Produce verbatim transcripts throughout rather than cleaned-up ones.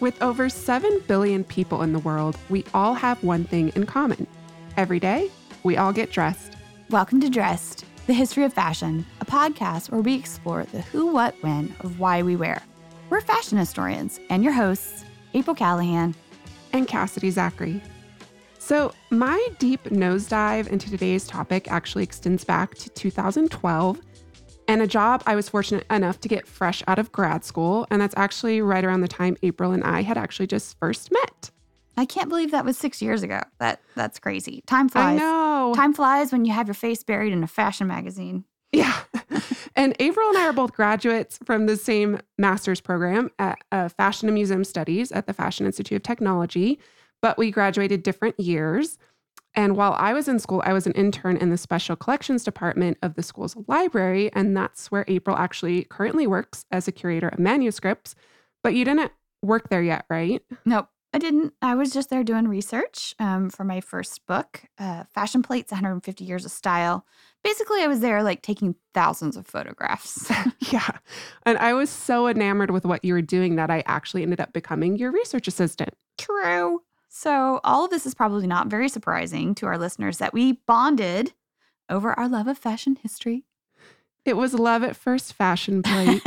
With over seven billion people in the world, we all have one thing in common. Every day, we all get dressed. Welcome to Dressed, the history of fashion, a podcast where we explore the who, what, when of why we wear. We're fashion historians and your hosts, April Callahan and Cassidy Zachary. So my deep nosedive into today's topic actually extends back to two thousand twelve and a job I was fortunate enough to get fresh out of grad school. And that's actually right around the time April and I had actually just first met. I can't believe that was six years ago. That That's crazy. Time flies. I know. Time flies when you have your face buried in a fashion magazine. Yeah. And April and I are both graduates from the same master's program at uh, Fashion and Museum Studies at the Fashion Institute of Technology, but we graduated different years. And while I was in school, I was an intern in the Special Collections Department of the school's library, and that's where April actually currently works as a curator of manuscripts. But you didn't work there yet, right? Nope. I didn't. I was just there doing research um, for my first book, uh, Fashion Plates, one hundred fifty Years of Style. Basically, I was there like taking thousands of photographs. Yeah. And I was so enamored with what you were doing that I actually ended up becoming your research assistant. True. So all of this is probably not very surprising to our listeners that we bonded over our love of fashion history. It was love at first fashion plate.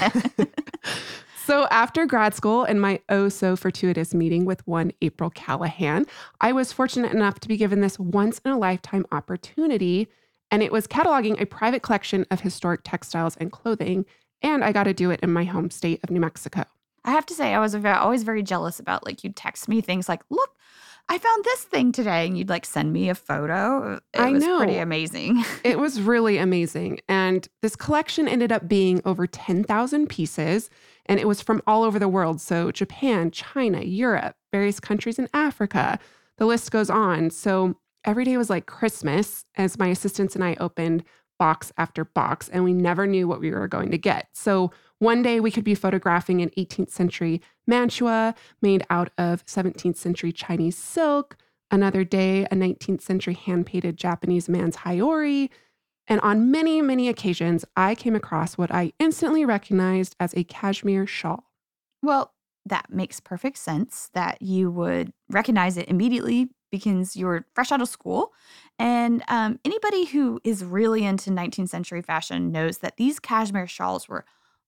So after grad school and my oh so fortuitous meeting with one April Callahan, I was fortunate enough to be given this once in a lifetime opportunity. And it was cataloging a private collection of historic textiles and clothing. And I got to do it in my home state of New Mexico. I have to say, I was always very jealous about, like, you'd text me things like, look, I found this thing today. And you'd, like, send me a photo. It I was know. pretty amazing. It was really amazing. And this collection ended up being over ten thousand pieces. And it was from all over the world. So Japan, China, Europe, various countries in Africa. The list goes on. So every day was like Christmas as my assistants and I opened box after box. And we never knew what we were going to get. So one day we could be photographing an eighteenth century mantua made out of seventeenth century Chinese silk. Another day, a nineteenth century hand-painted Japanese man's haiori. And on many, many occasions, I came across what I instantly recognized as a cashmere shawl. Well, that makes perfect sense that you would recognize it immediately because you were fresh out of school. And um, anybody who is really into nineteenth century fashion knows that these cashmere shawls were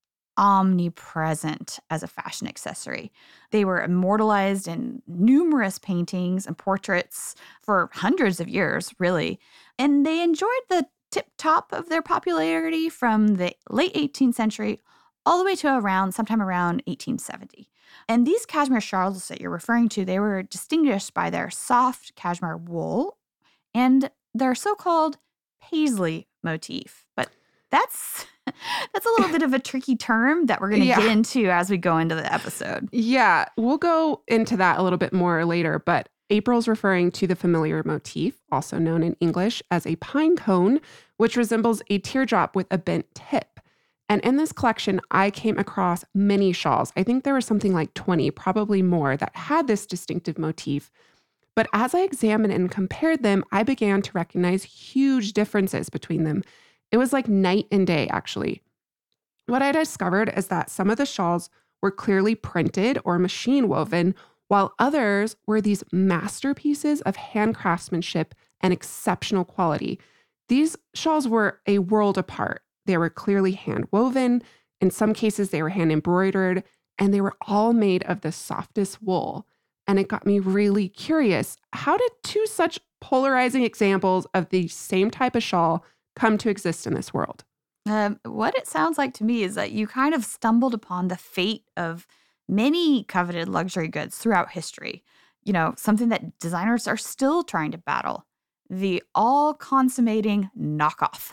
omnipresent as a fashion accessory. They were immortalized in numerous paintings and portraits for hundreds of years, really. And they enjoyed the tip top of their popularity from the late eighteenth century all the way to around sometime around eighteen seventy. And these cashmere shawls that you're referring to, they were distinguished by their soft cashmere wool and their so-called paisley motif. But that's that's a little bit of a tricky term that we're going to Yeah. get into as we go into the episode. Yeah, we'll go into that a little bit more later, but April's referring to the familiar motif, also known in English as a pine cone, which resembles a teardrop with a bent tip. And in this collection, I came across many shawls. I think there were something like twenty, probably more, that had this distinctive motif. But as I examined and compared them, I began to recognize huge differences between them. It was like night and day, actually. What I discovered is that some of the shawls were clearly printed or machine woven, while others were these masterpieces of hand craftsmanship and exceptional quality. These shawls were a world apart. They were clearly hand woven. In some cases, they were hand embroidered, and they were all made of the softest wool. And it got me really curious. How did two such polarizing examples of the same type of shawl come to exist in this world? Um, what it sounds like to me is that you kind of stumbled upon the fate of many coveted luxury goods throughout history. You know, something that designers are still trying to battle. The all-consummating knockoff.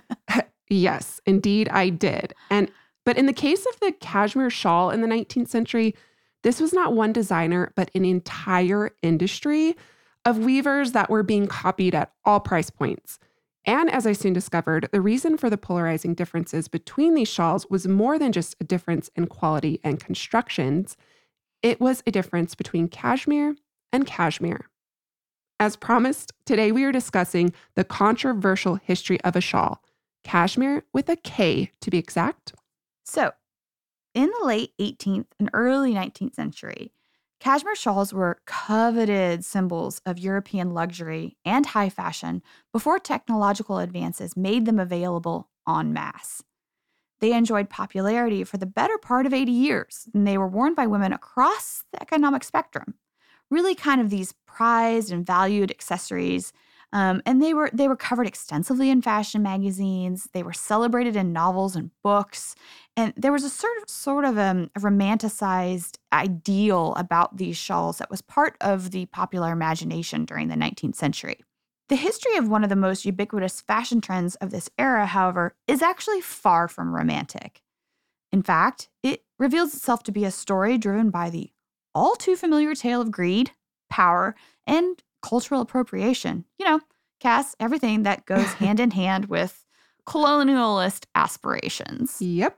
Yes, indeed I did. And but in the case of the cashmere shawl in the nineteenth century, this was not one designer, but an entire industry of weavers that were being copied at all price points. And as I soon discovered, the reason for the polarizing differences between these shawls was more than just a difference in quality and constructions. It was a difference between cashmere and cashmere. As promised, today we are discussing the controversial history of a shawl, cashmere with a K to be exact. So, In the late eighteenth and early nineteenth century, cashmere shawls were coveted symbols of European luxury and high fashion before technological advances made them available en masse. They enjoyed popularity for the better part of eighty years, and they were worn by women across the economic spectrum. Really kind of these prized and valued accessories. Um, and they were they were covered extensively in fashion magazines. They were celebrated in novels and books. And there was a sort of, sort of um, a romanticized ideal about these shawls that was part of the popular imagination during the nineteenth century. The history of one of the most ubiquitous fashion trends of this era, however, is actually far from romantic. In fact, it reveals itself to be a story driven by the all too familiar tale of greed, power, and cultural appropriation. You know, Cass, everything that goes hand in hand with colonialist aspirations. Yep.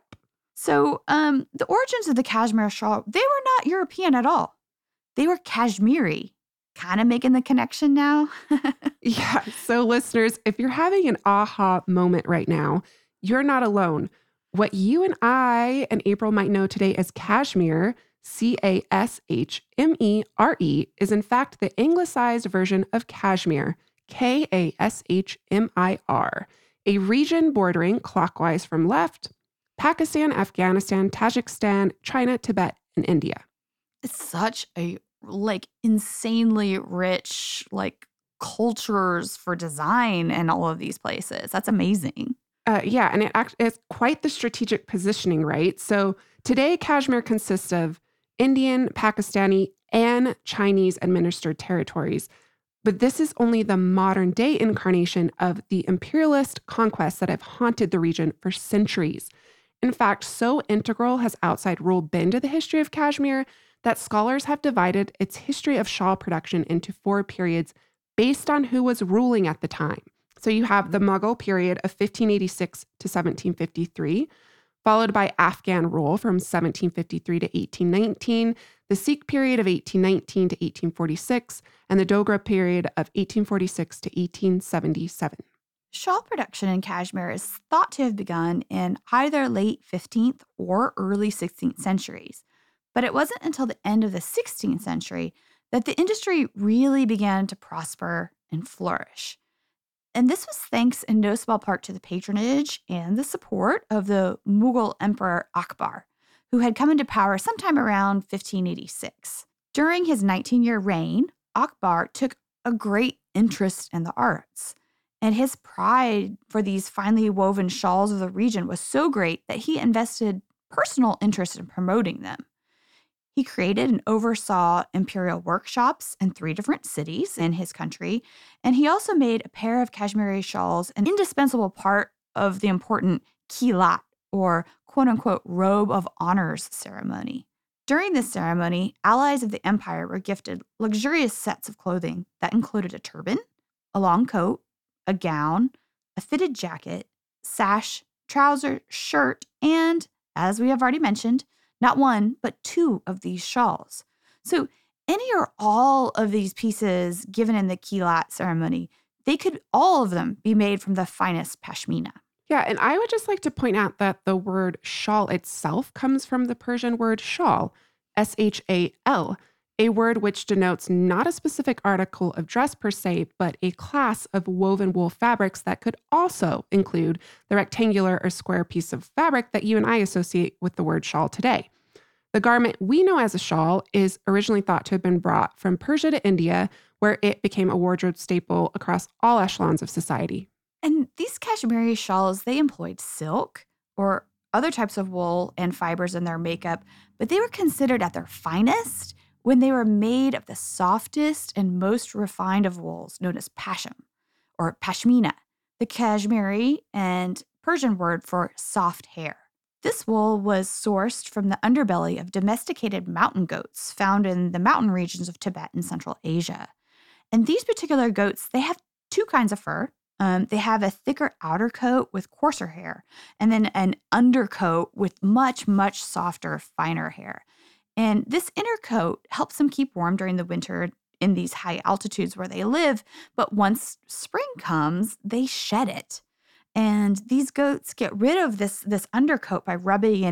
So um, the origins of the cashmere shawl, they were not European at all. They were Kashmiri. Kind of making the connection now. Yeah. So listeners, if you're having an aha moment right now, you're not alone. What you and I and April might know today as cashmere, C A S H M E R E, is in fact the anglicized version of Kashmir, K A S H M I R, a region bordering clockwise from left, Pakistan, Afghanistan, Tajikistan, China, Tibet, and India. It's such a like insanely rich like cultures for design in all of these places. That's amazing. Uh, yeah, and it act- it's quite the strategic positioning, right? So today, Kashmir consists of Indian, Pakistani, and Chinese administered territories. But this is only the modern day incarnation of the imperialist conquests that have haunted the region for centuries. In fact, so integral has outside rule been to the history of Kashmir that scholars have divided its history of shawl production into four periods based on who was ruling at the time. So you have the Mughal period of fifteen eighty-six to seventeen fifty-three, followed by Afghan rule from seventeen fifty-three to eighteen nineteen, the Sikh period of eighteen nineteen to eighteen forty-six, and the Dogra period of eighteen forty-six to eighteen seventy-seven. Shawl production in Kashmir is thought to have begun in either late fifteenth or early sixteenth centuries. But it wasn't until the end of the sixteenth century that the industry really began to prosper and flourish. And this was thanks in no small part to the patronage and the support of the Mughal Emperor Akbar, who had come into power sometime around fifteen eighty-six. During his nineteen-year reign, Akbar took a great interest in the arts, and his pride for these finely woven shawls of the region was so great that he invested personal interest in promoting them. He created and oversaw imperial workshops in three different cities in his country, and he also made a pair of Kashmiri shawls an indispensable part of the important kilat, or quote-unquote robe of honors ceremony. During this ceremony, allies of the empire were gifted luxurious sets of clothing that included a turban, a long coat, a gown, a fitted jacket, sash, trouser, shirt, and, as we have already mentioned, not one, but two of these shawls. So any or all of these pieces given in the kilat ceremony, they could all of them be made from the finest pashmina. Yeah, and I would just like to point out that the word shawl itself comes from the Persian word shal, S H A L, a word which denotes not a specific article of dress per se, but a class of woven wool fabrics that could also include the rectangular or square piece of fabric that you and I associate with the word shawl today. The garment we know as a shawl is originally thought to have been brought from Persia to India, where it became a wardrobe staple across all echelons of society. And these Kashmiri shawls, they employed silk or other types of wool and fibers in their makeup, but they were considered at their finest when they were made of the softest and most refined of wools, known as pasham, or pashmina, the Kashmiri and Persian word for soft hair. This wool was sourced from the underbelly of domesticated mountain goats found in the mountain regions of Tibet and Central Asia. And these particular goats, they have two kinds of fur. Um, they have a thicker outer coat with coarser hair, and then an undercoat with much, much softer, finer hair. And this inner coat helps them keep warm during the winter in these high altitudes where they live. But once spring comes, they shed it. And these goats get rid of this, this undercoat by rubbing in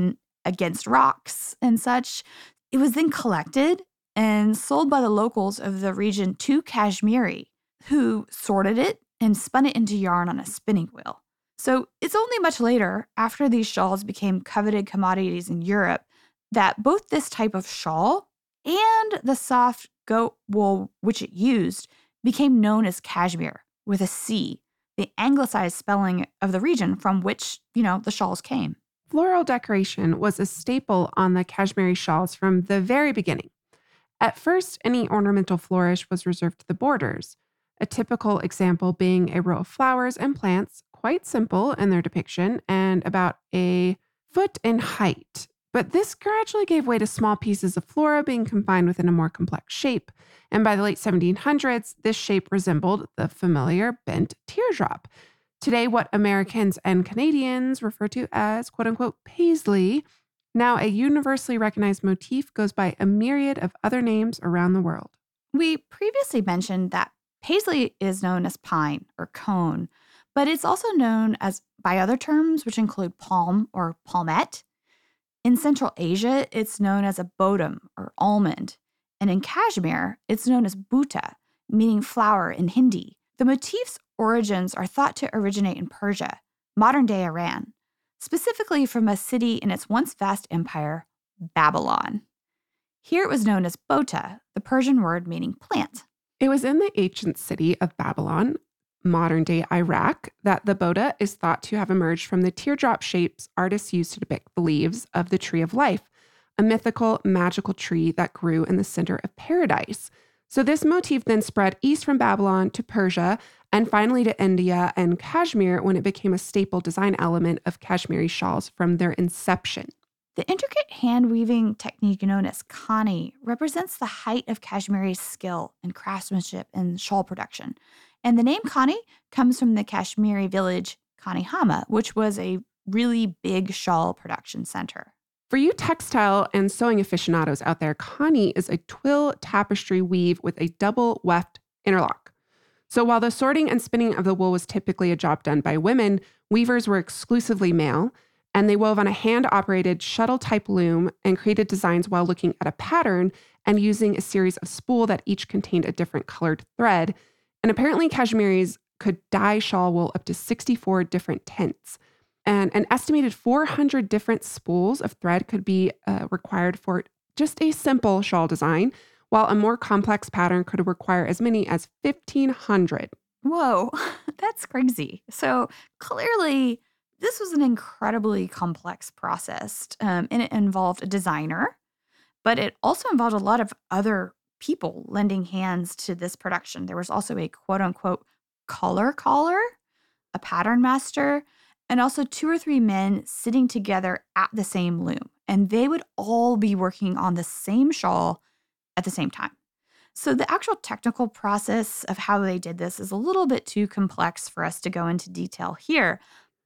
against rocks and such. It was then collected and sold by the locals of the region to Kashmiri, who sorted it and spun it into yarn on a spinning wheel. So it's only much later, after these shawls became coveted commodities in Europe, that both this type of shawl and the soft goat wool which it used became known as cashmere, with a C, the anglicized spelling of the region from which, you know, the shawls came. Floral decoration was a staple on the Kashmiri shawls from the very beginning. At first, any ornamental flourish was reserved to the borders, a typical example being a row of flowers and plants, quite simple in their depiction and about a foot in height. But this gradually gave way to small pieces of flora being combined within a more complex shape. And by the late seventeen hundreds, this shape resembled the familiar bent teardrop. Today, what Americans and Canadians refer to as quote-unquote paisley, now a universally recognized motif, goes by a myriad of other names around the world. We previously mentioned that paisley is known as pine or cone, but it's also known as by other terms, which include palm or palmette. In Central Asia, it's known as a bodum or almond. And in Kashmir, it's known as bhuta, meaning flower in Hindi. The motif's origins are thought to originate in Persia, modern-day Iran, specifically from a city in its once vast empire, Babylon. Here it was known as bota, the Persian word meaning plant. It was in the ancient city of Babylon, modern-day Iraq, that the bota is thought to have emerged from the teardrop shapes artists used to depict the leaves of the tree of life, a mythical, magical tree that grew in the center of paradise. So this motif then spread east from Babylon to Persia and finally to India and Kashmir when it became a staple design element of Kashmiri shawls from their inception. The intricate hand-weaving technique known as khani represents the height of Kashmiri's skill and craftsmanship in shawl production. And the name khani comes from the Kashmiri village Kanihama, which was a really big shawl production center. For you textile and sewing aficionados out there, khani is a twill tapestry weave with a double weft interlock. So while the sorting and spinning of the wool was typically a job done by women, weavers were exclusively male, and they wove on a hand-operated shuttle-type loom and created designs while looking at a pattern and using a series of spool that each contained a different colored thread. And apparently Kashmiris could dye shawl wool up to sixty-four different tints. And an estimated four hundred different spools of thread could be uh, required for just a simple shawl design, while a more complex pattern could require as many as fifteen hundred. Whoa, that's crazy. So clearly, this was an incredibly complex process, um, and it involved a designer, but it also involved a lot of other people lending hands to this production. There was also a quote-unquote color caller, a pattern master, and also two or three men sitting together at the same loom. And they would all be working on the same shawl at the same time. So the actual technical process of how they did this is a little bit too complex for us to go into detail here.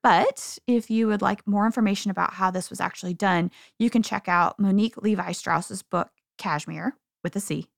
But if you would like more information about how this was actually done, you can check out Monique Levi-Strauss's book, Kashmir, with a C,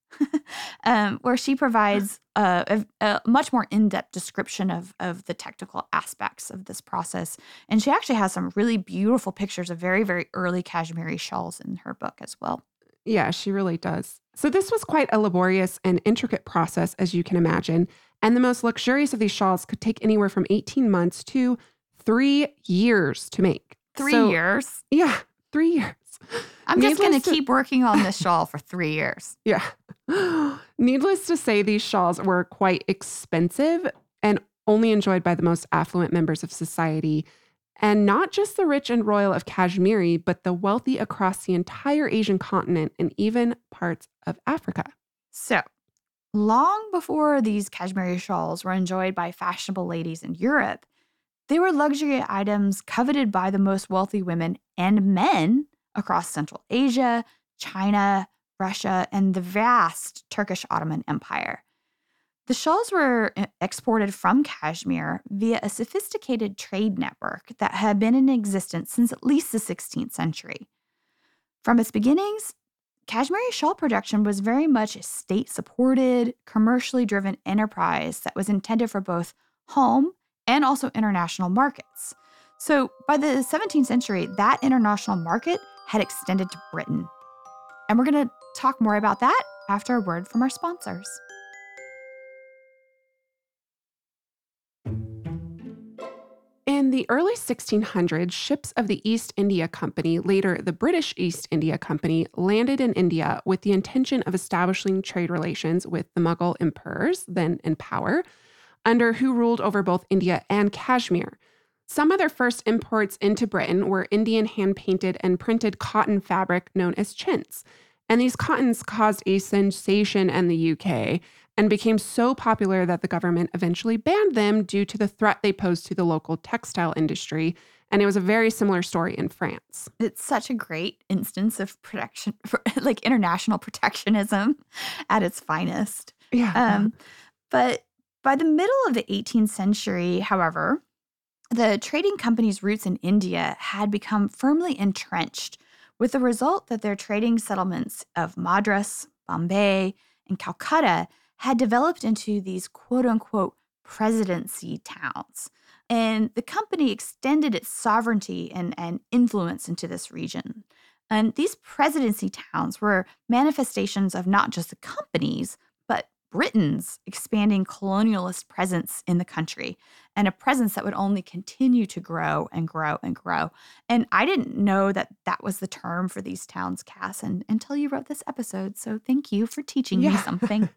um, where she provides a, a, a much more in-depth description of, of the technical aspects of this process. And she actually has some really beautiful pictures of very, very early Kashmiri shawls in her book as well. Yeah, she really does. So this was quite a laborious and intricate process, as you can imagine. And the most luxurious of these shawls could take anywhere from eighteen months to three years to make. Three so, years? Yeah, three years. I'm just going to to keep working on this shawl for three years. Yeah. Needless to say, these shawls were quite expensive and only enjoyed by the most affluent members of society. And not just the rich and royal of Kashmiri, but the wealthy across the entire Asian continent and even parts of Africa. So, long before these Kashmiri shawls were enjoyed by fashionable ladies in Europe, they were luxury items coveted by the most wealthy women and men across Central Asia, China, Russia, and the vast Turkish Ottoman Empire. The shawls were exported from Kashmir via a sophisticated trade network that had been in existence since at least the sixteenth century. From its beginnings, Kashmiri shawl production was very much a state-supported, commercially driven enterprise that was intended for both home and also international markets. So by the seventeenth century, that international market had extended to Britain. And we're going to talk more about that after a word from our sponsors. In the early sixteen hundreds, ships of the East India Company, later the British East India Company, landed in India with the intention of establishing trade relations with the Mughal emperors, then in power, under who ruled over both India and Kashmir. Some of their first imports into Britain were Indian hand-painted and printed cotton fabric known as chintz. And these cottons caused a sensation in the U K and became so popular that the government eventually banned them due to the threat they posed to the local textile industry. And it was a very similar story in France. It's such a great instance of protection, like international protectionism at its finest. Yeah. Um, but by the middle of the eighteenth century, however, the trading company's roots in India had become firmly entrenched, with the result that their trading settlements of Madras, Bombay, and Calcutta had developed into these quote-unquote presidency towns. And the company extended its sovereignty and, and influence into this region. And these presidency towns were manifestations of not just the company's, but Britain's expanding colonialist presence in the country, and a presence that would only continue to grow and grow and grow. And I didn't know that that was the term for these towns, Cass, and, until you wrote this episode. So thank you for teaching Yeah. me something.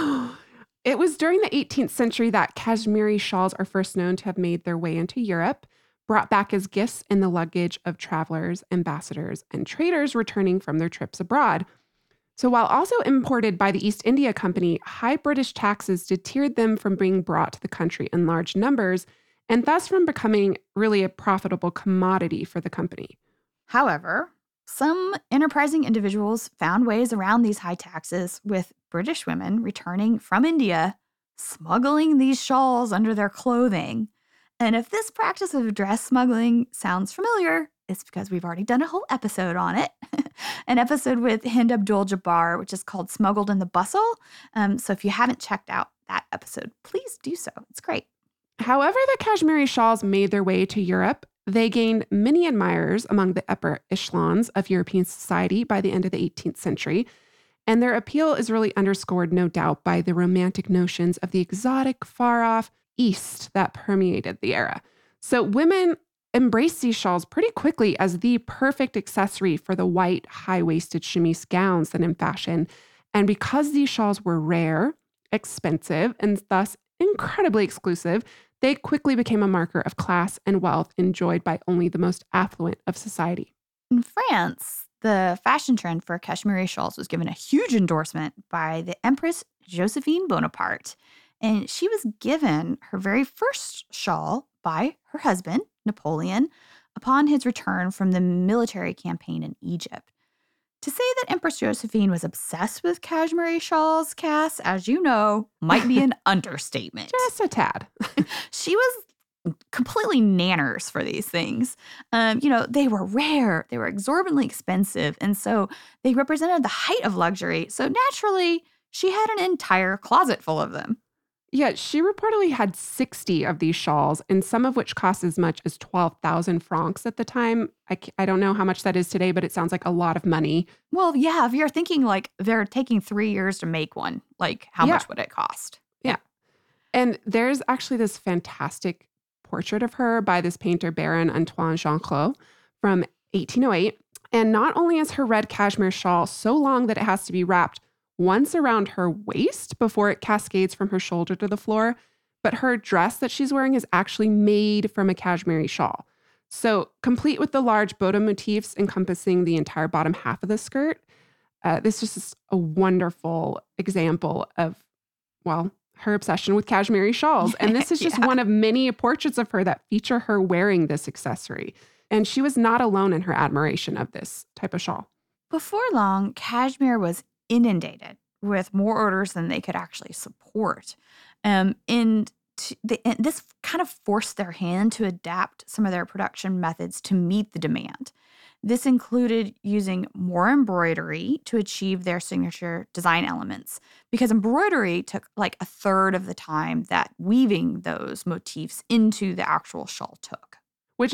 It was during the eighteenth century that Kashmiri shawls are first known to have made their way into Europe, brought back as gifts in the luggage of travelers, ambassadors, and traders returning from their trips abroad. So while also imported by the East India Company, high British taxes deterred them from being brought to the country in large numbers, and thus from becoming really a profitable commodity for the company. However, some enterprising individuals found ways around these high taxes, with British women returning from India, smuggling these shawls under their clothing. And if this practice of dress smuggling sounds familiar, it's because we've already done a whole episode on it. An episode with Hind Abdul-Jabbar, which is called Smuggled in the Bustle. Um, so if you haven't checked out that episode, please do so. It's great. However, the Kashmiri shawls made their way to Europe. They gained many admirers among the upper echelons of European society by the end of the eighteenth century. And their appeal is really underscored, no doubt, by the romantic notions of the exotic, far-off East that permeated the era. So women embraced these shawls pretty quickly as the perfect accessory for the white, high-waisted chemise gowns then in fashion. And because these shawls were rare, expensive, and thus incredibly exclusive, they quickly became a marker of class and wealth enjoyed by only the most affluent of society. In France, the fashion trend for Kashmiri shawls was given a huge endorsement by the Empress Josephine Bonaparte. And she was given her very first shawl by her husband, Napoleon, upon his return from the military campaign in Egypt. To say that Empress Josephine was obsessed with Kashmiri shawls, Cass, as you know, might be an understatement. Just a tad. She was completely nanners for these things. Um, you know, they were rare, they were exorbitantly expensive, and so they represented the height of luxury. So naturally, she had an entire closet full of them. Yeah, she reportedly had sixty of these shawls, and some of which cost as much as twelve thousand francs at the time. I, I don't know how much that is today, but it sounds like a lot of money. Well, yeah, if you're thinking like they're taking three years to make one, like how Yeah. much would it cost? Yeah. And there's actually this fantastic portrait of her by this painter, Baron Antoine Jeanclot, from eighteen oh eight. And not only is her red cashmere shawl so long that it has to be wrapped once around her waist before it cascades from her shoulder to the floor, but her dress that she's wearing is actually made from a cashmere shawl. So complete with the large boda motifs encompassing the entire bottom half of the skirt, uh, this is just a wonderful example of, well, her obsession with cashmere shawls. And this is just Yeah. one of many portraits of her that feature her wearing this accessory. And she was not alone in her admiration of this type of shawl. Before long, Kashmir was inundated with more orders than they could actually support. Um, and, to, the, and this kind of forced their hand to adapt some of their production methods to meet the demand. This included using more embroidery to achieve their signature design elements, because embroidery took like a third of the time that weaving those motifs into the actual shawl took. Which is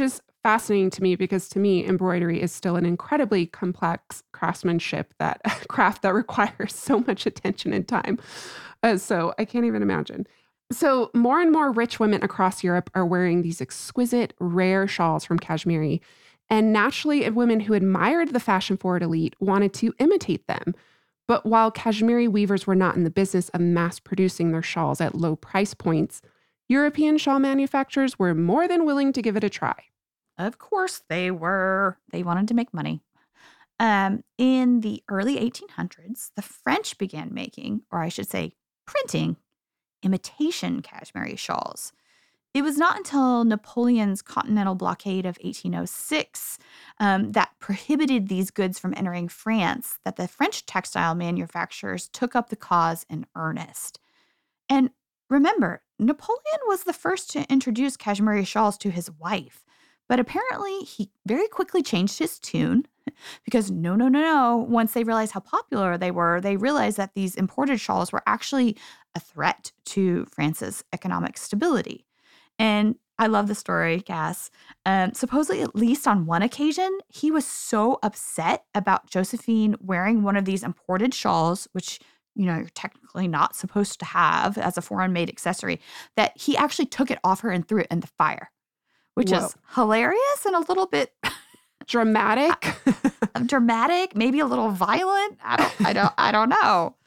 fascinating to me because to me, embroidery is still an incredibly complex craftsmanship, that craft that requires so much attention and time. Uh, so I can't even imagine. So more and more rich women across Europe are wearing these exquisite, rare shawls from Kashmiri. And naturally, women who admired the fashion-forward elite wanted to imitate them. But while Kashmiri weavers were not in the business of mass producing their shawls at low price points, European shawl manufacturers were more than willing to give it a try. Of course they were. They wanted to make money. Um, in the early eighteen hundreds, the French began making, or I should say printing, imitation Kashmiri shawls. It was not until Napoleon's continental blockade of eighteen oh six um, that prohibited these goods from entering France that the French textile manufacturers took up the cause in earnest. And remember, Napoleon was the first to introduce Kashmiri shawls to his wife, but apparently he very quickly changed his tune because no, no, no, no. Once they realized how popular they were, they realized that these imported shawls were actually a threat to France's economic stability. And I love the story, Cass. Um, supposedly, at least on one occasion, he was so upset about Josephine wearing one of these imported shawls, which, you know, you're technically not supposed to have as a foreign-made accessory, that he actually took it off her and threw it in the fire, which Whoa. is hilarious and a little bit Dramatic. dramatic, maybe a little violent. I don't, I don't, I don't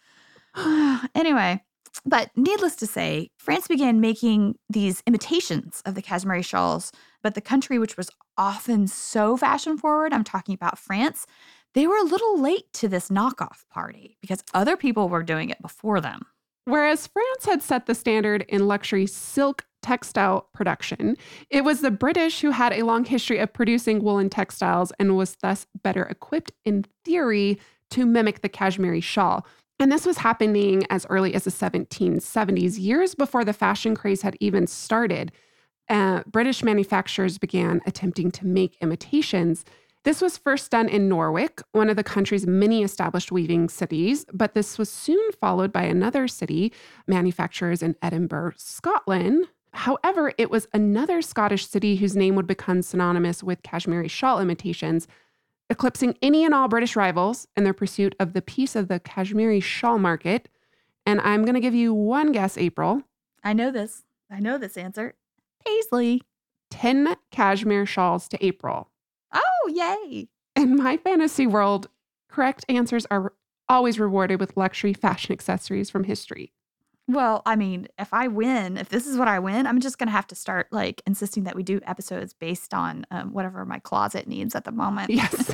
know. Anyway. But needless to say, France began making these imitations of the Kashmiri shawls, but the country which was often so fashion forward, I'm talking about France, they were a little late to this knockoff party because other people were doing it before them. Whereas France had set the standard in luxury silk textile production, it was the British who had a long history of producing woolen textiles and was thus better equipped in theory to mimic the Kashmiri shawl. And this was happening as early as the seventeen seventies, years before the fashion craze had even started. Uh, British manufacturers began attempting to make imitations. This was first done in Norwich, one of the country's many established weaving cities, but this was soon followed by another city, manufacturers in Edinburgh, Scotland. However, it was another Scottish city whose name would become synonymous with Kashmiri shawl imitations, eclipsing any and all British rivals in their pursuit of the piece of the Kashmiri shawl market. And I'm going to give you one guess, April. I know this. I know this answer. Paisley. ten cashmere shawls to April. Oh, yay. In my fantasy world, correct answers are always rewarded with luxury fashion accessories from history. Well, I mean, if I win, if this is what I win, I'm just going to have to start like insisting that we do episodes based on um, whatever my closet needs at the moment. Yes.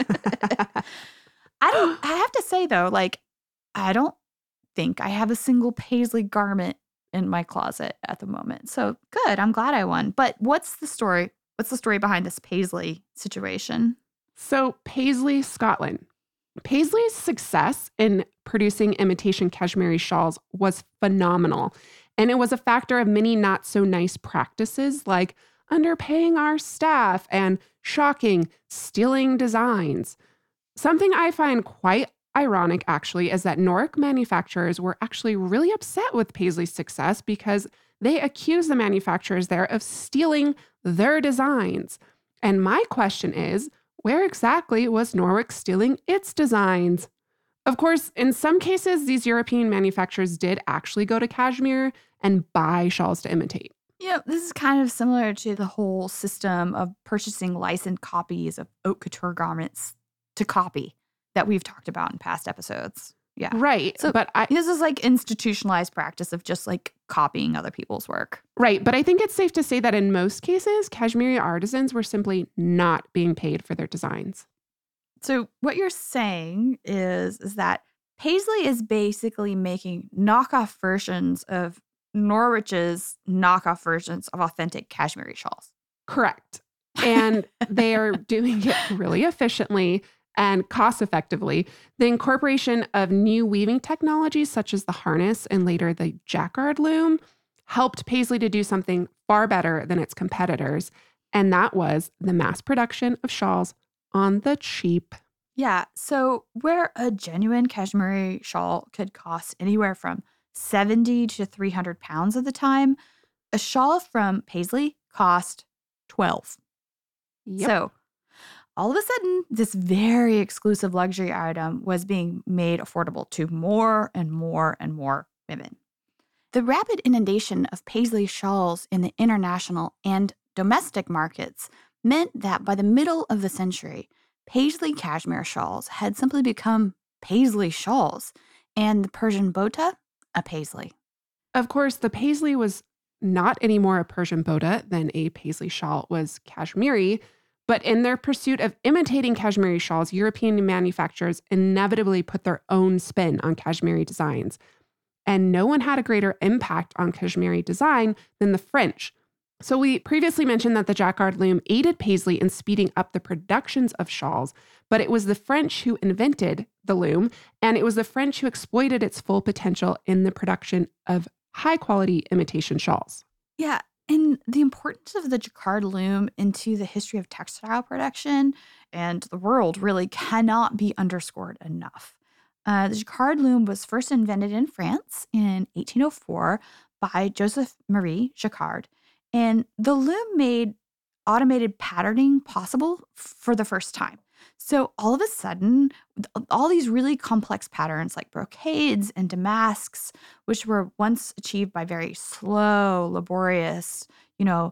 I don't, I have to say though, like, I don't think I have a single Paisley garment in my closet at the moment. So good. I'm glad I won. But what's the story? What's the story behind this Paisley situation? So Paisley, Scotland. Paisley's success in producing imitation Kashmiri shawls was phenomenal, and it was a factor of many not so nice practices like underpaying our staff and shocking, stealing designs. Something I find quite ironic, actually, is that Norwich manufacturers were actually really upset with Paisley's success because they accused the manufacturers there of stealing their designs. And my question is, where exactly was Norwich stealing its designs? Of course, in some cases, these European manufacturers did actually go to Kashmir and buy shawls to imitate. You know, this is kind of similar to the whole system of purchasing licensed copies of haute couture garments to copy that we've talked about in past episodes. Yeah. Right. So but I, this is like institutionalized practice of just like copying other people's work. Right. But I think it's safe to say that in most cases, Kashmiri artisans were simply not being paid for their designs. So what you're saying is, is that Paisley is basically making knockoff versions of Norwich's knockoff versions of authentic Kashmiri shawls. Correct. And they are doing it really efficiently and cost effectively. The incorporation of new weaving technologies such as the harness and later the jacquard loom helped Paisley to do something far better than its competitors, and that was the mass production of shawls on the cheap. Yeah, so where a genuine Kashmiri shawl could cost anywhere from seventy to three hundred pounds at the time, a shawl from Paisley cost twelve. Yep. So all of a sudden, this very exclusive luxury item was being made affordable to more and more and more women. The rapid inundation of Paisley shawls in the international and domestic markets meant that by the middle of the century, Paisley cashmere shawls had simply become Paisley shawls, and the Persian bota, a Paisley. Of course, the Paisley was not any more a Persian bota than a Paisley shawl was Kashmiri, but in their pursuit of imitating Kashmiri shawls, European manufacturers inevitably put their own spin on Kashmiri designs. And no one had a greater impact on Kashmiri design than the French. So we previously mentioned that the jacquard loom aided Paisley in speeding up the productions of shawls, but it was the French who invented the loom, and it was the French who exploited its full potential in the production of high-quality imitation shawls. Yeah, and the importance of the jacquard loom into the history of textile production and the world really cannot be underscored enough. Uh, the jacquard loom was first invented in France in eighteen oh four by Joseph Marie Jacquard, and the loom made automated patterning possible for the first time. So all of a sudden, all these really complex patterns like brocades and damasks, which were once achieved by very slow, laborious, you know,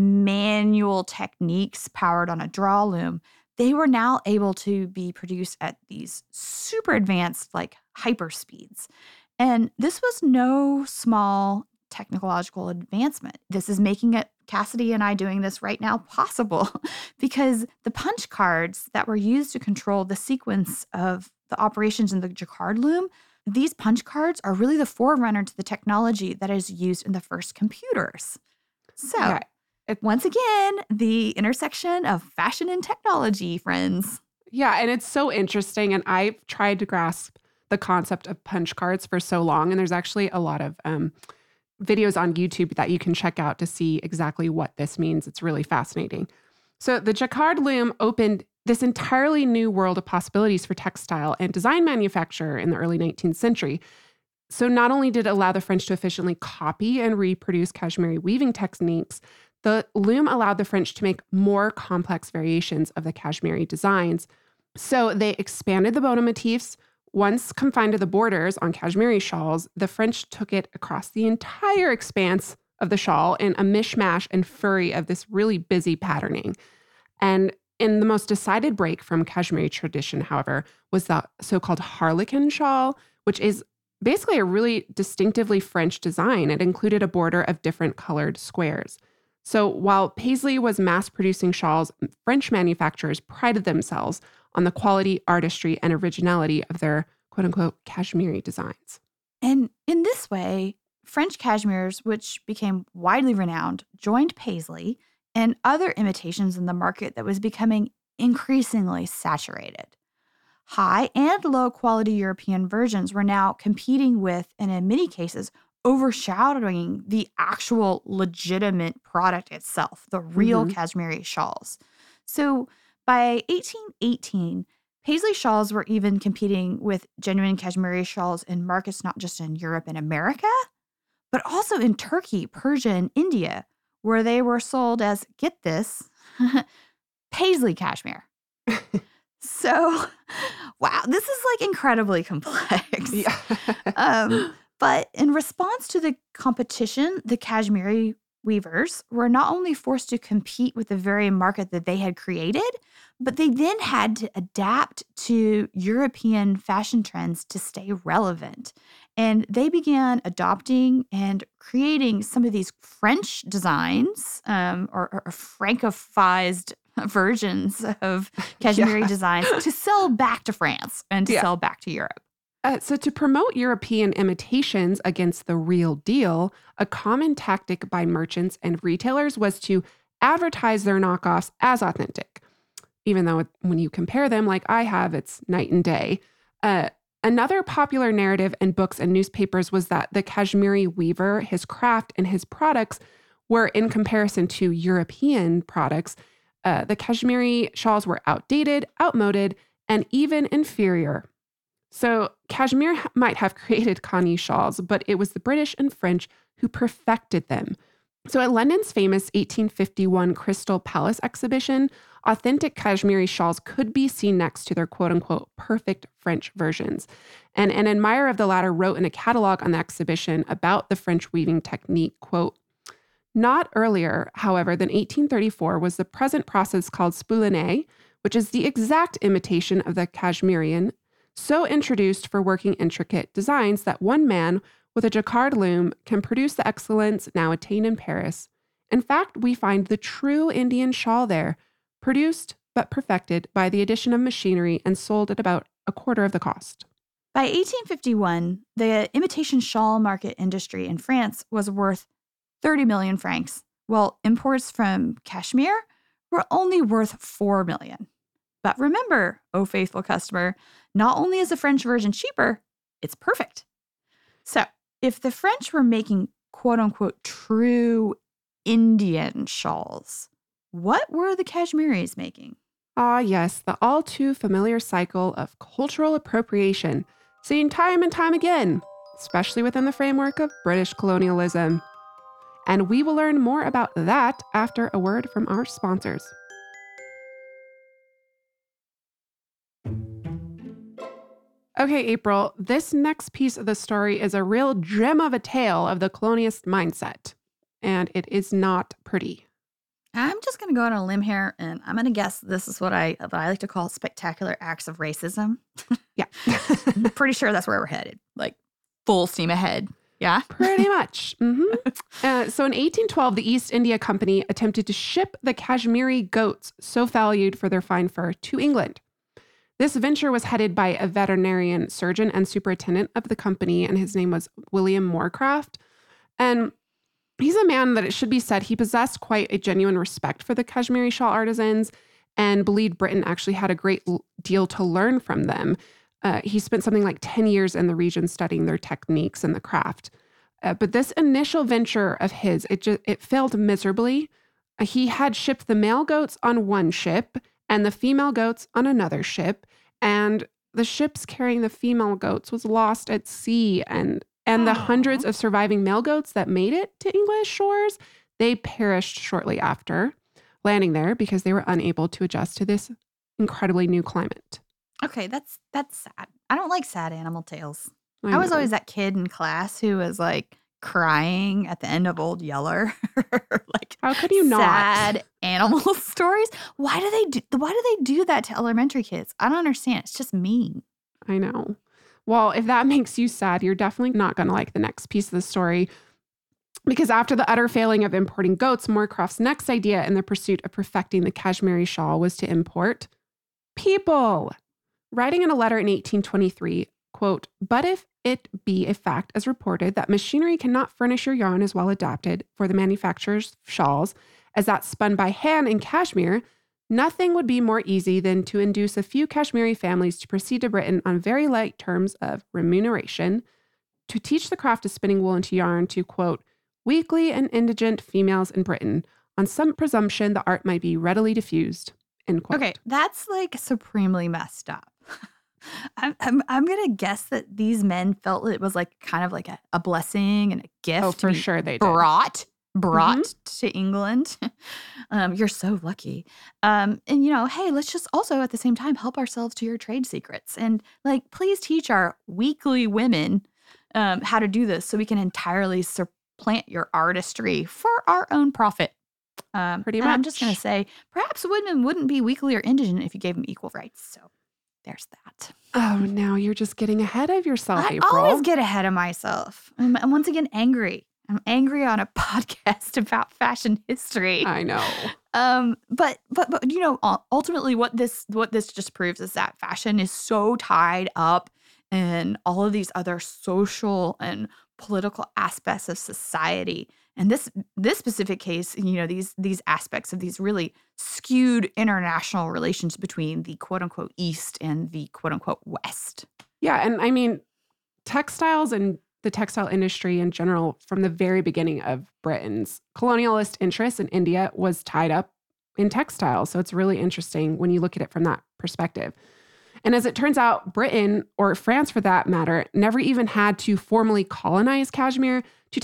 manual techniques powered on a draw loom, they were now able to be produced at these super advanced, like hyper speeds. And this was no small technological advancement. This is making it, Cassidy and I doing this right now, possible because the punch cards that were used to control the sequence of the operations in the jacquard loom, these punch cards are really the forerunner to the technology that is used in the first computers. So, Yeah. once again, the intersection of fashion and technology, friends. Yeah, and it's so interesting. And I've tried to grasp the concept of punch cards for so long. And there's actually a lot of um, videos on YouTube that you can check out to see exactly what this means. It's really fascinating. So the jacquard loom opened this entirely new world of possibilities for textile and design manufacture in the early nineteenth century. So not only did it allow the French to efficiently copy and reproduce Kashmiri weaving techniques, the loom allowed the French to make more complex variations of the Kashmiri designs. So they expanded the bona motifs. Once confined to the borders on Kashmiri shawls, the French took it across the entire expanse of the shawl in a mishmash and furry of this really busy patterning. And in the most decided break from Kashmiri tradition, however, was the so-called harlequin shawl, which is basically a really distinctively French design. It included a border of different colored squares. So while Paisley was mass-producing shawls, French manufacturers prided themselves on the quality, artistry, and originality of their quote-unquote Kashmiri designs. And in this way, French cashmeres, which became widely renowned, joined Paisley and other imitations in the market that was becoming increasingly saturated. High and low quality European versions were now competing with, and in many cases, overshadowing the actual legitimate product itself, the real Mhm. Kashmiri shawls. So by eighteen eighteen, Paisley shawls were even competing with genuine Kashmiri shawls in markets not just in Europe and America, but also in Turkey, Persia, and India, where they were sold as, get this, Paisley cashmere. So, wow, this is like incredibly complex. Yeah. um, but in response to the competition, the Kashmiri weavers were not only forced to compete with the very market that they had created, but they then had to adapt to European fashion trends to stay relevant. And they began adopting and creating some of these French designs um, or, or Francophized versions of Kashmiri Yeah. designs to sell back to France and to Yeah. sell back to Europe. Uh, so to promote European imitations against the real deal, a common tactic by merchants and retailers was to advertise their knockoffs as authentic. Even though it, when you compare them like I have, it's night and day. Uh, another popular narrative in books and newspapers was that the Kashmiri weaver, his craft, and his products were, in comparison to European products, uh, the Kashmiri shawls were outdated, outmoded, and even inferior. So Kashmir might have created Khani shawls, but it was the British and French who perfected them. So at London's famous eighteen fifty-one Crystal Palace exhibition, authentic Kashmiri shawls could be seen next to their quote-unquote perfect French versions. And an admirer of the latter wrote in a catalog on the exhibition about the French weaving technique, quote, "Not earlier, however, than eighteen thirty-four was the present process called spouliné, which is the exact imitation of the Kashmirian, so introduced for working intricate designs that one man with a jacquard loom can produce the excellence now attained in Paris. In fact, we find the true Indian shawl there, produced but perfected by the addition of machinery and sold at about a quarter of the cost." By eighteen fifty-one, the imitation shawl market industry in France was worth thirty million francs, while imports from Kashmir were only worth four million. But remember, oh faithful customer, not only is the French version cheaper, it's perfect. So, if the French were making quote-unquote true Indian shawls, what were the Kashmiris making? Ah, yes, the all too familiar cycle of cultural appropriation, seen time and time again, especially within the framework of British colonialism. And we will learn more about that after a word from our sponsors. Okay, April, this next piece of the story is a real gem of a tale of the colonialist mindset, and it is not pretty. I'm just going to go on a limb here, and I'm going to guess this is what I what I like to call spectacular acts of racism. Yeah. I'm pretty sure that's where we're headed, like full steam ahead. Yeah? Pretty much. Mm-hmm. Uh, so in eighteen twelve, the East India Company attempted to ship the Kashmiri goats, so valued for their fine fur, to England. This venture was headed by a veterinarian surgeon and superintendent of the company, and his name was William Moorcroft. And he's a man that, it should be said, he possessed quite a genuine respect for the Kashmiri shawl artisans and believed Britain actually had a great deal to learn from them. Uh, he spent something like ten years in the region studying their techniques and the craft. Uh, but this initial venture of his, it just, it failed miserably. Uh, he had shipped the male goats on one ship and the female goats on another ship. And the ships carrying the female goats was lost at sea. And, and the hundreds of surviving male goats that made it to English shores, they perished shortly after landing there because they were unable to adjust to this incredibly new climate. Okay, that's that's sad. I don't like sad animal tales. I I was know. always that kid in class who was like crying at the end of Old Yeller. Like, How could you not? sad animal stories? Why do they do why do they do that to elementary kids? I don't understand. It's just mean. I know. Well, if that makes you sad, you're definitely not going to like the next piece of the story. Because after the utter failing of importing goats, Moorcroft's next idea in the pursuit of perfecting the Kashmiri shawl was to import people. Writing in a letter in eighteen twenty-three, quote, "But if it be a fact as reported that machinery cannot furnish your yarn as well adapted for the manufacturer's shawls as that spun by hand in Kashmir, nothing would be more easy than to induce a few Kashmiri families to proceed to Britain on very light terms of remuneration, to teach the craft of spinning wool into yarn to, quote, weakly and indigent females in Britain, on some presumption the art might be readily diffused," end quote. Okay, that's like supremely messed up. I'm, I'm I'm gonna guess that these men felt it was like kind of like a, a blessing and a gift Oh, to for be sure they did. brought brought to England. um, you're so lucky. Um, and you know, hey, let's just also at the same time help ourselves to your trade secrets and like please teach our weakly women um, how to do this so we can entirely supplant your artistry for our own profit. Um, Pretty and I'm just gonna much. say, perhaps women wouldn't be weakly or indigent if you gave them equal rights. So. There's that. Oh, now you're just getting ahead of yourself, I April. always get ahead of myself. I'm, I'm once again angry. I'm angry on a podcast about fashion history. I know. Um, but but but you know, ul- ultimately, what this what this just proves is that fashion is so tied up in all of these other social and political aspects of society. And this this specific case, you know, these these aspects of these really skewed international relations between the quote unquote East and the quote unquote West. Yeah, and I mean, textiles and the textile industry in general, from the very beginning of Britain's colonialist interest in India, was tied up in textiles. So it's really interesting when you look at it from that perspective. And as it turns out, Britain, or France for that matter, never even had to formally colonize Kashmir to take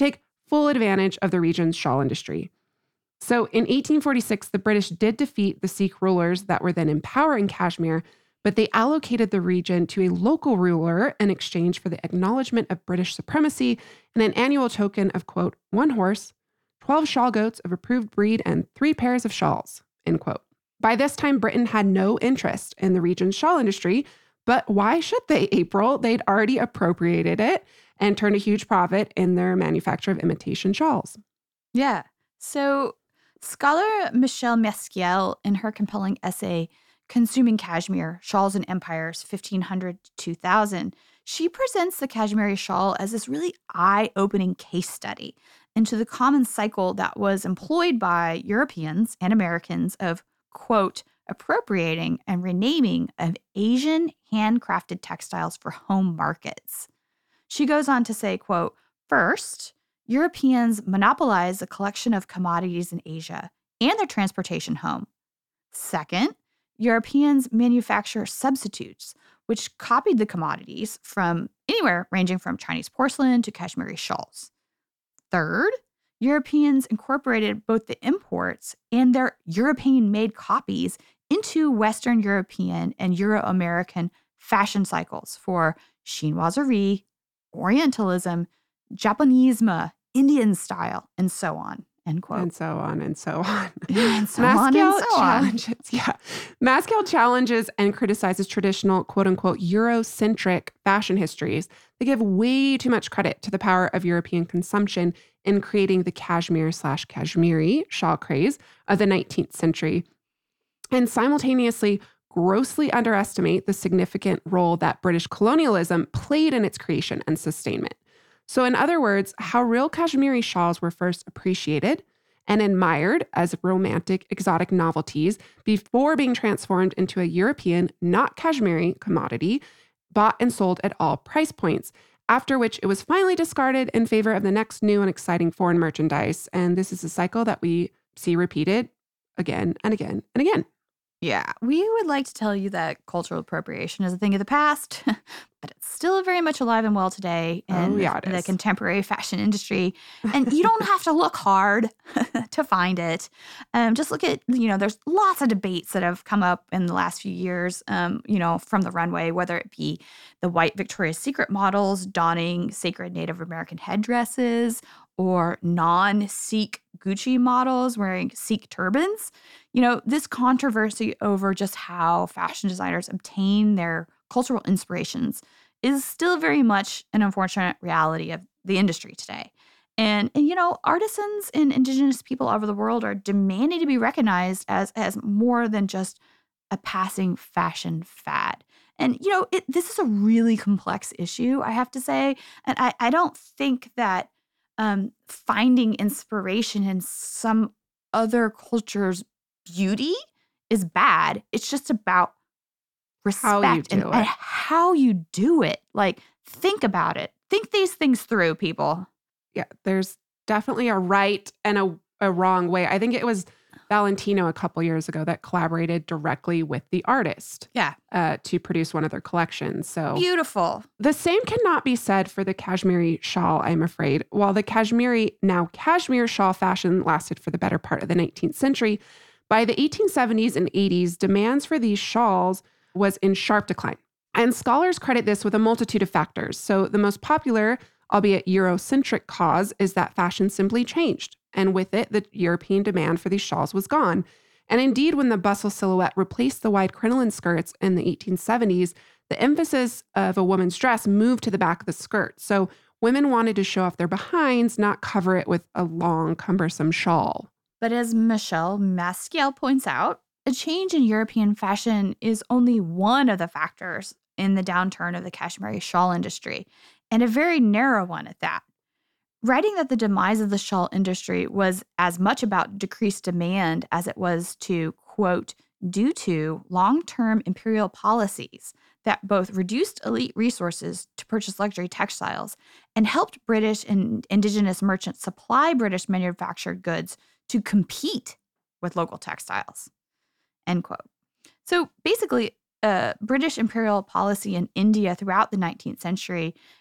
full advantage of the region's shawl industry. So in eighteen forty-six, the British did defeat the Sikh rulers that were then in power in Kashmir, but they allocated the region to a local ruler in exchange for the acknowledgement of British supremacy and an annual token of, quote, one horse, twelve shawl goats of approved breed, and three pairs of shawls, end quote. By this time, Britain had no interest in the region's shawl industry, but why should they, April? They'd already appropriated it and turned a huge profit in their manufacture of imitation shawls. Yeah. So scholar Michelle Maskiell, in her compelling essay, Consuming Kashmir, Shawls and Empires, fifteen hundred to two thousand, she presents the Kashmiri shawl as this really eye-opening case study into the common cycle that was employed by Europeans and Americans of, quote, appropriating and renaming of Asian handcrafted textiles for home markets. She goes on to say, quote, first, Europeans monopolized the collection of commodities in Asia and their transportation home. Second, Europeans manufacture substitutes, which copied the commodities from anywhere ranging from Chinese porcelain to Kashmiri shawls. Third, Europeans incorporated both the imports and their European-made copies into Western European and Euro-American fashion cycles for chinoiserie, Orientalism, Japonisme, Indian style, and so on. End quote. And so on and so on. And so on and so challenges, on. Yeah. Maskiell challenges and criticizes traditional, quote unquote, Eurocentric fashion histories. They give way too much credit to the power of European consumption in creating the cashmere slash Kashmiri shawl craze of the nineteenth century, and simultaneously grossly underestimate the significant role that British colonialism played in its creation and sustainment. So in other words, how real Kashmiri shawls were first appreciated and admired as romantic, exotic novelties before being transformed into a European, not Kashmiri commodity, bought and sold at all price points, after which it was finally discarded in favor of the next new and exciting foreign merchandise. And this is a cycle that we see repeated again and again and again. Yeah, we would like to tell you that cultural appropriation is a thing of the past, but it's still very much alive and well today in Oh, yeah, it the is. contemporary fashion industry. And you don't have to look hard to find it. Um, just look at, you know, there's lots of debates that have come up in the last few years, um, you know, from the runway, whether it be the white Victoria's Secret models donning sacred Native American headdresses or non-Sikh Gucci models wearing Sikh turbans. You know, this controversy over just how fashion designers obtain their cultural inspirations is still very much an unfortunate reality of the industry today. And, and you know, artisans and indigenous people all over the world are demanding to be recognized as, as more than just a passing fashion fad. And, you know, it, this is a really complex issue, I have to say. And I, I don't think that um, finding inspiration in some other culture's beauty is bad. It's just about respect How you do and, it. and how you do it. Like, think about it. Think these things through, people. Yeah, there's definitely a right and a, a wrong way. I think it was Valentino a couple years ago that collaborated directly with the artist Yeah. uh, to produce one of their collections. So Beautiful. the same cannot be said for the Kashmiri shawl, I'm afraid. While the Kashmiri, now cashmere shawl fashion lasted for the better part of the nineteenth century, by the eighteen seventies and eighties, demands for these shawls was in sharp decline. And scholars credit this with a multitude of factors. So the most popular, albeit Eurocentric cause, is that fashion simply changed. And with it, the European demand for these shawls was gone. And indeed, when the bustle silhouette replaced the wide crinoline skirts in the eighteen seventies, the emphasis of a woman's dress moved to the back of the skirt. So women wanted to show off their behinds, not cover it with a long, cumbersome shawl. But as Michelle Maskiell points out, a change in European fashion is only one of the factors in the downturn of the Kashmiri shawl industry, and a very narrow one at that. Writing that the demise of the shawl industry was as much about decreased demand as it was to, quote, due to long-term imperial policies that both reduced elite resources to purchase luxury textiles and helped British and indigenous merchants supply British manufactured goods to compete with local textiles, end quote. So basically, uh, British imperial policy in India throughout the nineteenth century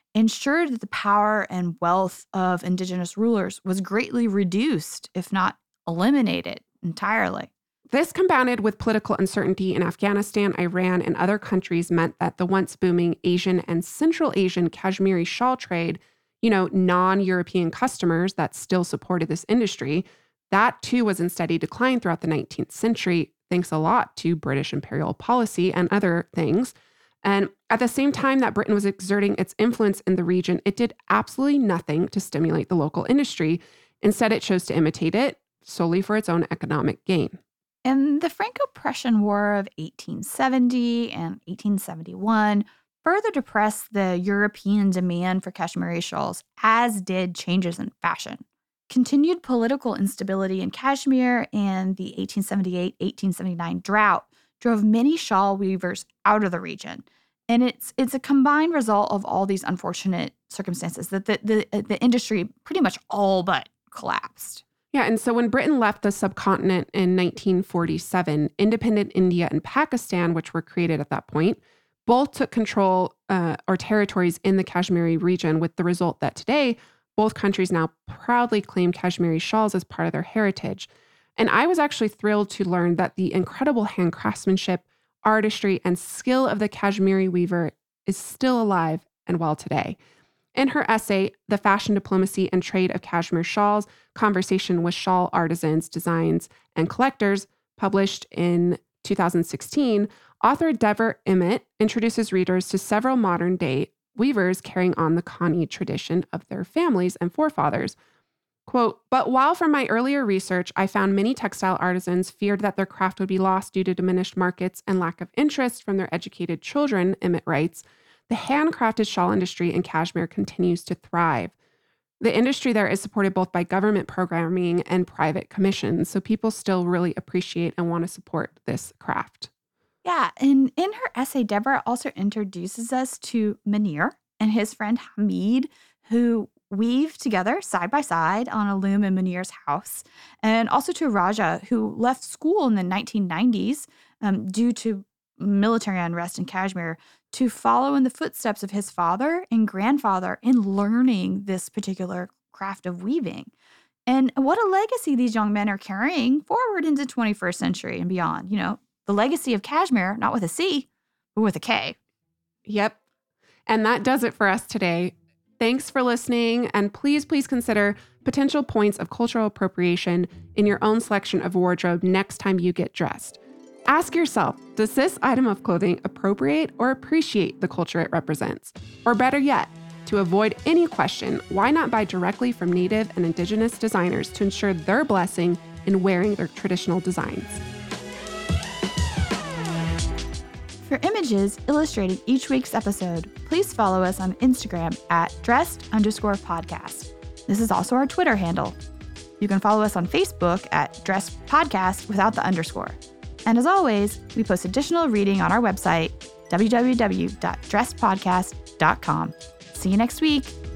ensured that the power and wealth of indigenous rulers was greatly reduced, if not eliminated entirely. This, compounded with political uncertainty in Afghanistan, Iran, and other countries, meant that the once booming Asian and Central Asian Kashmiri shawl trade, you know, non-European customers that still supported this industry, that too was in steady decline throughout the nineteenth century, thanks a lot to British imperial policy and other things. And at the same time that Britain was exerting its influence in the region, it did absolutely nothing to stimulate the local industry. Instead, it chose to imitate it solely for its own economic gain. And the Franco-Prussian War of eighteen seventy and eighteen seventy-one further depressed the European demand for Kashmiri shawls, as did changes in fashion. Continued political instability in Kashmir and the eighteen seventy-eight eighteen seventy-nine drought drove many shawl weavers out of the region. And it's it's a combined result of all these unfortunate circumstances that the, the, the industry pretty much all but collapsed. Yeah, and so when Britain left the subcontinent in nineteen forty-seven, independent India and Pakistan, which were created at that point, both took control uh, or territories in the Kashmiri region, with the result that today, both countries now proudly claim Kashmiri shawls as part of their heritage. And I was actually thrilled to learn that the incredible hand craftsmanship, artistry, and skill of the Kashmiri weaver is still alive and well today. In her essay, The Fashion, Diplomacy, and Trade of Kashmir Shawls, Conversation with Shawl Artisans, Designs, and Collectors, published in two thousand sixteen, author Dever Emmett introduces readers to several modern-day weavers carrying on the Khani tradition of their families and forefathers. Quote, but while from my earlier research, I found many textile artisans feared that their craft would be lost due to diminished markets and lack of interest from their educated children, Emmett writes, the handcrafted shawl industry in Kashmir continues to thrive. The industry there is supported both by government programming and private commissions, so people still really appreciate and want to support this craft. Yeah, and in her essay, Deborah also introduces us to Munir and his friend Hamid, who weave together side by side on a loom in Munir's house, and also to Raja, who left school in the nineteen nineties um, due to military unrest in Kashmir to follow in the footsteps of his father and grandfather in learning this particular craft of weaving. And what a legacy these young men are carrying forward into the twenty-first century and beyond. You know, the legacy of Kashmir, not with a C, but with a K. Yep. And that does it for us today. Thanks for listening, and please, please consider potential points of cultural appropriation in your own selection of wardrobe next time you get dressed. Ask yourself, does this item of clothing appropriate or appreciate the culture it represents? Or better yet, to avoid any question, why not buy directly from Native and Indigenous designers to ensure their blessing in wearing their traditional designs? For images illustrating each week's episode, please follow us on Instagram at dressed underscore podcast. This is also our Twitter handle. You can follow us on Facebook at dressed podcast without the underscore. And as always, we post additional reading on our website, w w w dot dressed podcast dot com. See you next week.